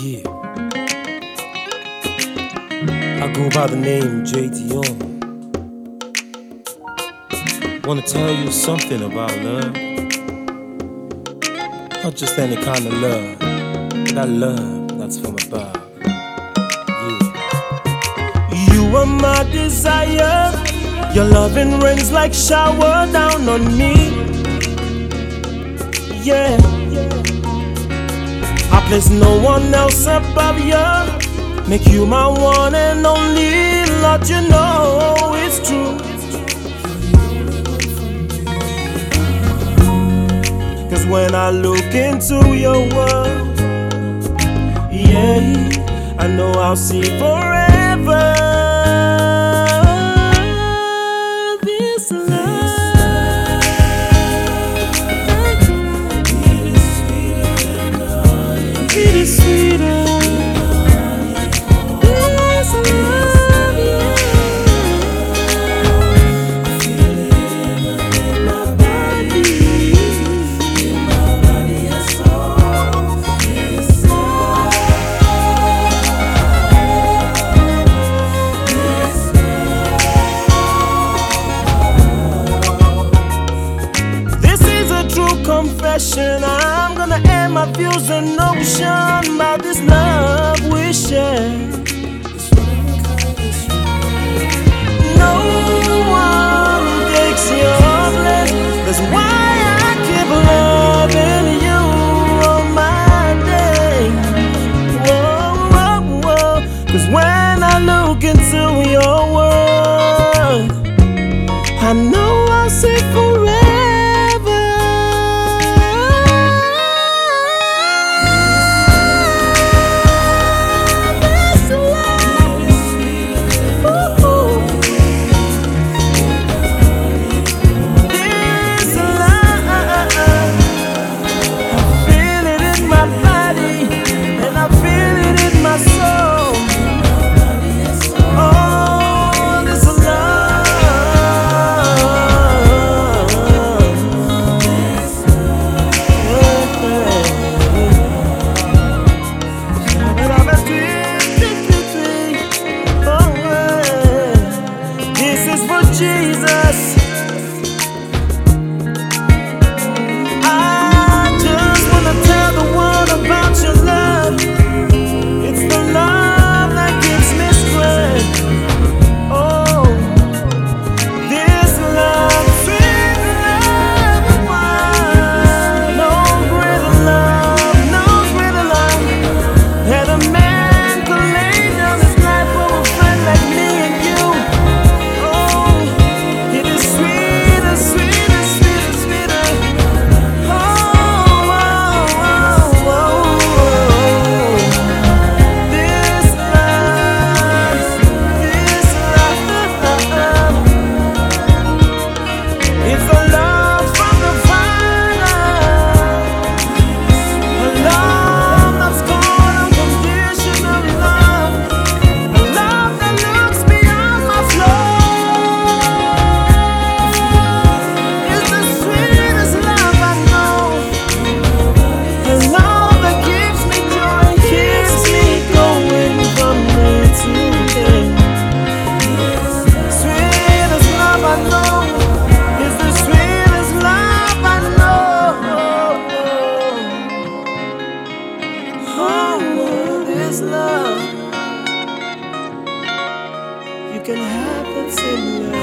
Yeah, I go by the name JT Young. Wanna tell you something about love. Not just any kind of love, but that love that's from above. Yeah. You are my desire. Your loving rains like shower down on me. Yeah. I place no one else above you. Make you my one and only. Lord, you know it's true. Cause when I look into your world, yeah, I know I'll see forever. This love, it is sweeter. Confession, I'm gonna air my views and notion about this love we share. No one takes your place. That's why I keep loving you all my day. Whoa, whoa, whoa. Cause when I look into your world, I know I'll say forever. Jesus, I just wanna tell the world about your love. It's the love that gives me strength. Oh, this love, sweet love of mine. No greater love, no greater love. And a man could lay down his life for a friend like me and you. Love, you can have that same love.